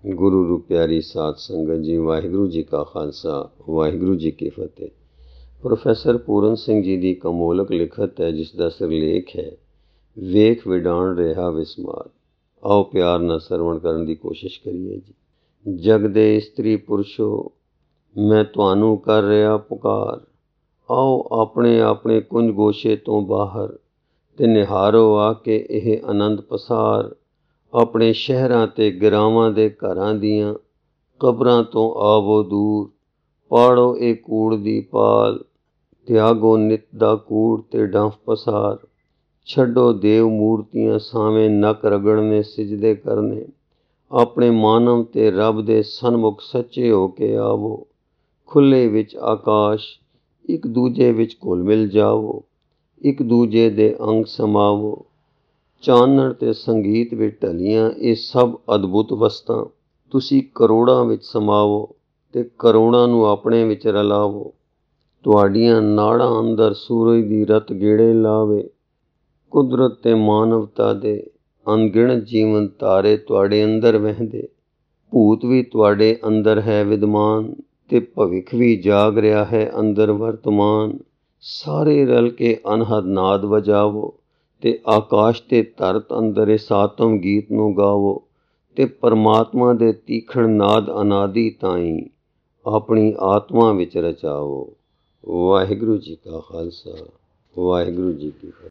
ਗੁਰੂ ਰੂ ਪਿਆਰੀ ਸਾਧ ਸੰਗਤ ਜੀ, ਵਾਹਿਗੁਰੂ ਜੀ ਕਾ ਖਾਲਸਾ, ਵਾਹਿਗੁਰੂ ਜੀ ਕੀ ਫਤਿਹ। ਪ੍ਰੋਫੈਸਰ ਪੂਰਨ ਸਿੰਘ ਜੀ ਦੀ ਕਮੋਲਕ ਲਿਖਤ ਹੈ, ਜਿਸ ਦਾ ਸਿਰਲੇਖ ਹੈ ਵੇਖ ਵਿਡਾਣ ਰਿਹਾ ਵਿਸਮਾਰ। ਆਓ ਪਿਆਰ ਨਾਲ ਸਰਵਣ ਕਰਨ ਦੀ ਕੋਸ਼ਿਸ਼ ਕਰੀਏ ਜੀ। ਜਗ ਦੇ ਇਸਤਰੀ ਪੁਰਸ਼ੋ, ਮੈਂ ਤੁਹਾਨੂੰ ਕਰ ਰਿਹਾ ਪੁਕਾਰ। ਆਓ ਆਪਣੇ ਆਪਣੇ ਕੁੰਜ ਗੋਸ਼ੇ ਤੋਂ ਬਾਹਰ ਤੇ ਨਿਹਾਰੋ ਆ ਕੇ ਇਹ ਆਨੰਦ ਪਸਾਰ। ਆਪਣੇ ਸ਼ਹਿਰਾਂ ਤੇ ਗਿਰਾਵਾਂ ਦੇ ਘਰਾਂ ਦੀਆਂ ਕਬਰਾਂ ਤੋਂ ਆਵੋ ਦੂਰ। ਪਾੜੋ ਇਹ ਕੂੜ ਦੀ ਪਾਲ, ਤਿਆਗੋ ਨਿਤ ਦਾ ਕੂੜ ਤੇ ਡੰਫ ਪਸਾਰ। ਛੱਡੋ ਦੇਵ ਮੂਰਤੀਆਂ ਸਾਵੇਂ ਨੱਕ ਰਗੜਨੇ ਸਿਜਦੇ ਕਰਨੇ। ਆਪਣੇ ਮਾਨਵ ਤੇ ਰੱਬ ਦੇ ਸਨਮੁਖ ਸੱਚੇ ਹੋ ਕੇ ਆਵੋ। ਖੁੱਲ੍ਹੇ ਵਿੱਚ ਆਕਾਸ਼, ਇੱਕ ਦੂਜੇ ਵਿੱਚ ਘੁਲ ਮਿਲ ਜਾਵੋ। ਇੱਕ ਦੂਜੇ ਦੇ ਅੰਗ ਸਮਾਵੋ। ਚਾਨਣ ਤੇ ਸੰਗੀਤ ਵਿੱਚ ਢਲੀਆਂ ਇਹ ਸਭ ਅਦਭੁਤ ਵਸਤਾਂ ਤੁਸੀਂ ਕਰੋੜਾਂ ਵਿੱਚ ਸਮਾਵੋ ਤੇ ਕਰੋੜਾਂ ਨੂੰ ਆਪਣੇ ਵਿੱਚ ਰਲਾਵੋ। ਤੁਹਾਡੀਆਂ ਨਾੜਾਂ ਅੰਦਰ ਸੂਰਜ ਦੀ ਰਤ ਗੇੜੇ ਲਾਵੇ। ਕੁਦਰਤ ਤੇ ਮਾਨਵਤਾ ਦੇ ਅਣਗਿਣਤ ਜੀਵਨ ਧਾਰੇ ਤੁਹਾਡੇ ਅੰਦਰ ਵਹਿੰਦੇ। ਭੂਤ ਵੀ ਤੁਹਾਡੇ ਅੰਦਰ ਹੈ ਵਿਦਮਾਨ ਤੇ ਭਵਿੱਖ ਵੀ ਜਾਗ ਰਿਹਾ ਹੈ ਅੰਦਰ ਵਰਤਮਾਨ। ਸਾਰੇ ਰਲ ਕੇ ਅਨਹਦ ਨਾਦ ਵਜਾਵੋ ਤੇ ਆਕਾਸ਼ ਤੇ ਧਰਤ ਅੰਦਰ ਇਸ ਆਤਮ ਗੀਤ ਨੂੰ ਗਾਵੋ ਤੇ ਪਰਮਾਤਮਾ ਦੇ ਤੀਖਣ ਨਾਦ ਅਨਾਦਿ ਤਾਈਂ ਆਪਣੀ ਆਤਮਾ ਵਿੱਚ ਰਚਾਵੋ। ਵਾਹਿਗੁਰੂ ਜੀ ਕਾ ਖਾਲਸਾ, ਵਾਹਿਗੁਰੂ ਜੀ ਕੀ ਫਤਿਹ।